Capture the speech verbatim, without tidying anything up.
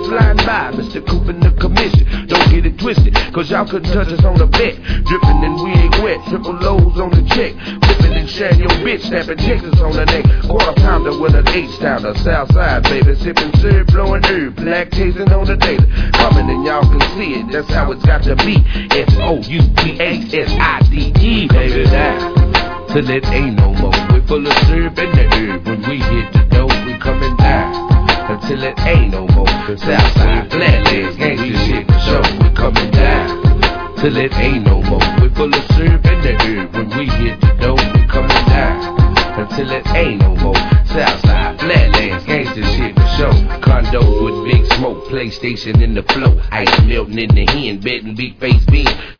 flying by, Mister Coop in the commission. Don't get it twisted, cause y'all couldn't touch us on the bet. Drippin' and we ain't wet, triple lows on the check. Flippin' and sharing your bitch, snapping Texas on the neck. Quarter pounder with an H-tounder, south side, baby. Sippin' syrup, blowing herb, black tasting on the daily. Coming and y'all can see it, that's how it's got to be. S O U P H S I D E, baby, down till it ain't no more. We full of syrup and the herb. When we hit the dough, we coming down until it ain't no more. Southside, flatlands, gangsta shit for show. We coming down till it ain't no more. We full of syrup and the herb. When we hit the dough, we coming down until it ain't no more. Southside, flatlands, gangsta shit for show. Condos with big smoke, PlayStation in the flow. Ice melting in the hen, betting big face beans.